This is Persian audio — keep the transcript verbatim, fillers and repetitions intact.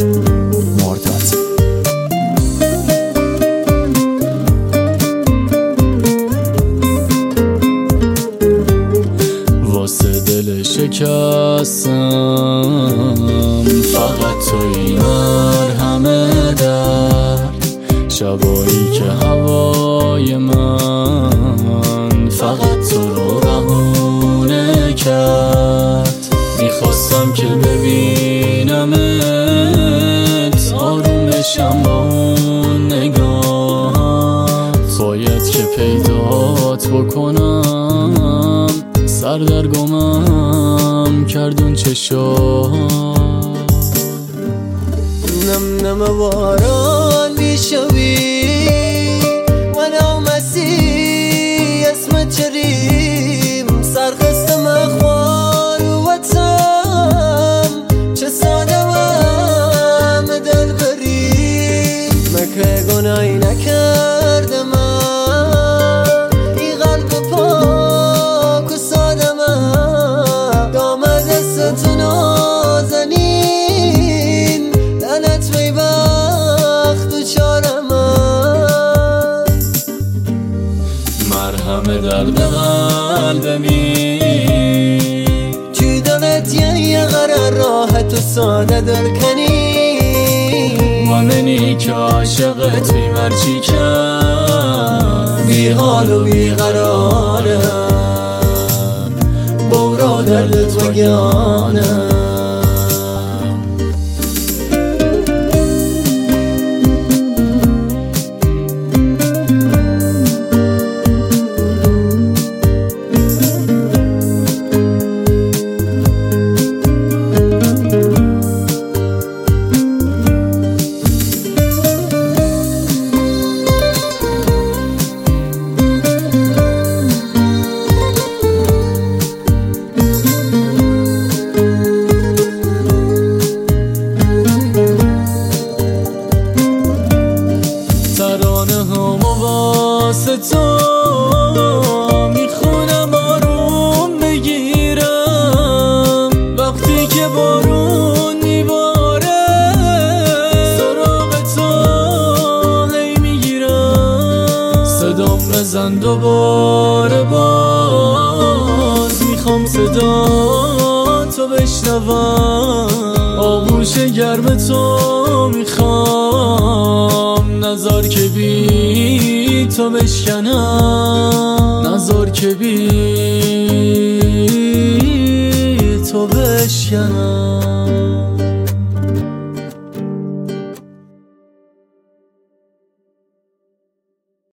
مرداد مرداد واسه دل شکستم فقط توی مرهم درد، شبایی که هوای من فقط تو رو بهونه کرد. میخواستم که ببینمت آروم بشم با اون نگاه، باید که پیدات بکنم سردرگمم کردون چشا. نم نم باران میشوی و نامسی اسمت چریم سرخستم اخوان وطم چه سادم دل بریم مکه گناهی نکردم ای قلب پاک و سادم دام دستتو نازنین لعنت بی بخت و چارم مرهم درد قلبمی چی دلت یه قرار راحت و ساده دل کنی و منی که عاشقت بی مرچی کرد، بی حال و بی قرارم بورا دردت وگانم. ترانه هم واسه تو میخونم آروم بگیرم، وقتی که بارون میباره سراغ تو هی میگیرم. صدام بزن دوباره باز میخوام صدا تو بشنوم، آغوش گرم تو میخوام نزار که بی تو بشکنم، نزار که بی